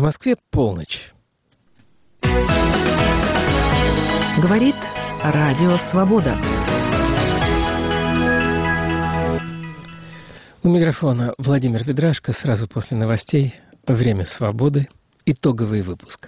В Москве полночь. Говорит Радио Свобода. У микрофона Владимир Ведрашко. Сразу после новостей «Время свободы». Итоговый выпуск.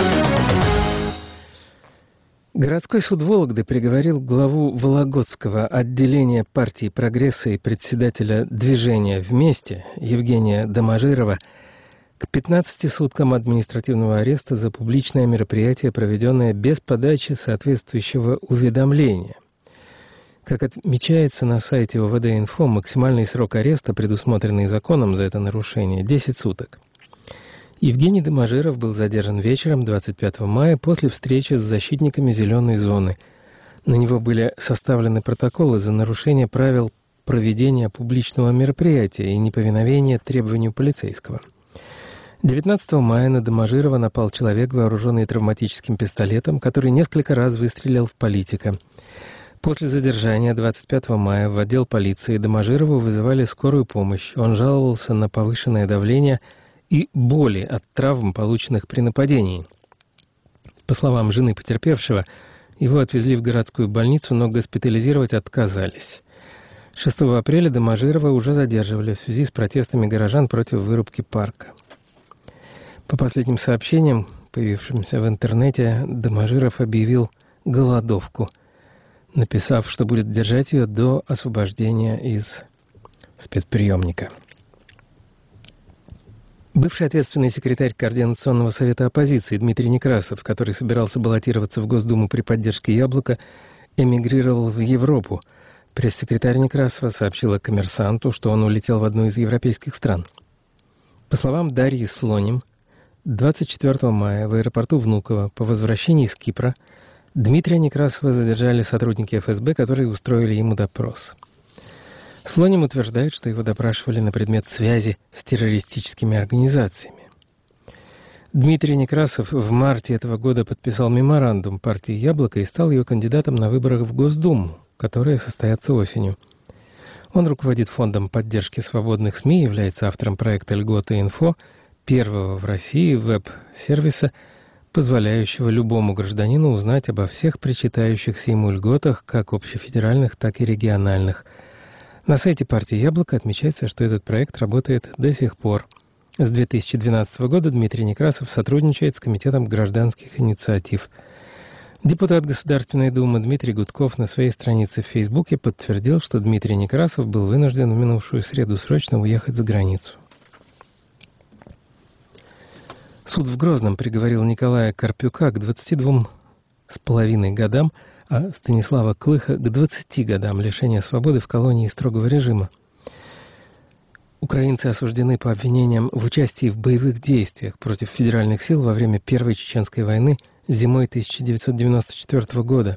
Городской суд Вологды приговорил главу Вологодского отделения партии «Прогресса» и председателя движения «Вместе» Евгения Доможирова к 15 суткам административного ареста за публичное мероприятие, проведенное без подачи соответствующего уведомления. Как отмечается на сайте ОВД-Инфо, максимальный срок ареста, предусмотренный законом за это нарушение, 10 суток. Евгений Доможиров был задержан вечером 25 мая после встречи с защитниками «Зеленой зоны». На него были составлены протоколы за нарушение правил проведения публичного мероприятия и неповиновение требованию полицейского. 19 мая на Доможирова напал человек, вооруженный травматическим пистолетом, который несколько раз выстрелил в политика. После задержания 25 мая в отдел полиции Доможирову вызывали скорую помощь. Он жаловался на повышенное давление и боли от травм, полученных при нападении. По словам жены потерпевшего, его отвезли в городскую больницу, но госпитализировать отказались. 6 апреля Доможирова уже задерживали в связи с протестами горожан против вырубки парка. По последним сообщениям, появившимся в интернете, Доможиров объявил голодовку, написав, что будет держать ее до освобождения из спецприемника. Бывший ответственный секретарь Координационного совета оппозиции Дмитрий Некрасов, который собирался баллотироваться в Госдуму при поддержке «Яблока», эмигрировал в Европу. Пресс-секретарь Некрасова сообщила «Коммерсанту», что он улетел в одну из европейских стран. По словам Дарьи Слоним, 24 мая в аэропорту Внуково по возвращении из Кипра Дмитрия Некрасова задержали сотрудники ФСБ, которые устроили ему допрос. Слоним утверждает, что его допрашивали на предмет связи с террористическими организациями. Дмитрий Некрасов в марте этого года подписал меморандум партии «Яблоко» и стал ее кандидатом на выборах в Госдуму, которые состоятся осенью. Он руководит фондом поддержки свободных СМИ, является автором проекта «Льготы.Инфо», первого в России веб-сервиса, позволяющего любому гражданину узнать обо всех причитающихся ему льготах, как общефедеральных, так и региональных. На сайте партии «Яблоко» отмечается, что этот проект работает до сих пор. С 2012 года Дмитрий Некрасов сотрудничает с Комитетом гражданских инициатив. Депутат Государственной Думы Дмитрий Гудков на своей странице в Фейсбуке подтвердил, что Дмитрий Некрасов был вынужден в минувшую среду срочно уехать за границу. Суд в Грозном приговорил Николая Карпюка к 22,5 годам, а Станислава Клыха к 20 годам лишения свободы в колонии строгого режима. Украинцы осуждены по обвинениям в участии в боевых действиях против федеральных сил во время Первой Чеченской войны зимой 1994 года,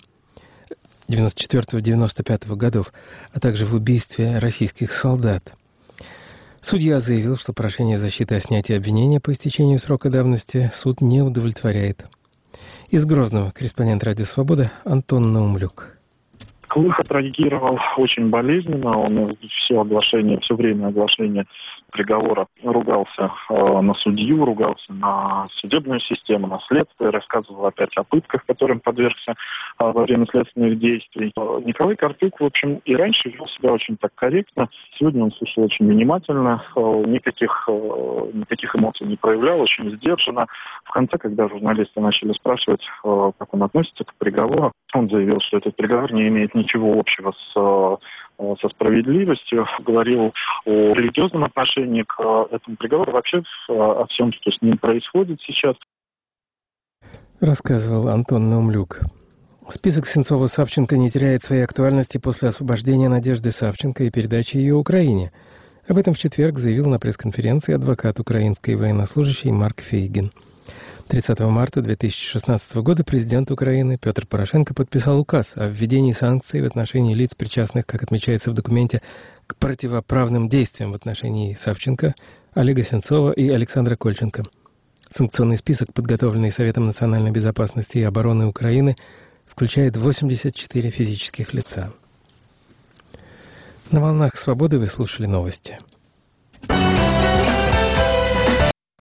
1994-1995 годов, а также в убийстве российских солдат. Судья заявил, что прошение защиты о снятии обвинения по истечению срока давности суд не удовлетворяет. Из Грозного корреспондент «Радио Свобода» Антон Наумлюк. Клых отреагировал очень болезненно. Он все время оглашения приговора ругался на судью, ругался на судебную систему, на следствие, рассказывал опять о пытках, которым подвергся во время следственных действий. Николай Карпюк, в общем, и раньше вел себя очень так корректно. Сегодня он слушал очень внимательно, никаких эмоций не проявлял, очень сдержанно. В конце, когда журналисты начали спрашивать, как он относится к приговору, он заявил, что этот приговор не имеет ничего общего со справедливостью, говорил о религиозном отношении к этому приговору, вообще о всем, что с ним происходит сейчас. Рассказывал Антон Наумлюк. Список Сенцова-Савченко не теряет своей актуальности после освобождения Надежды Савченко и передачи ее Украине. Об этом в четверг заявил на пресс-конференции адвокат украинской военнослужащей Марк Фейгин. 30 марта 2016 года президент Украины Петр Порошенко подписал указ о введении санкций в отношении лиц, причастных, как отмечается в документе, к противоправным действиям в отношении Савченко, Олега Сенцова и Александра Кольченко. Санкционный список, подготовленный Советом национальной безопасности и обороны Украины, включает 84 физических лица. На волнах «Свободы» вы слушали новости.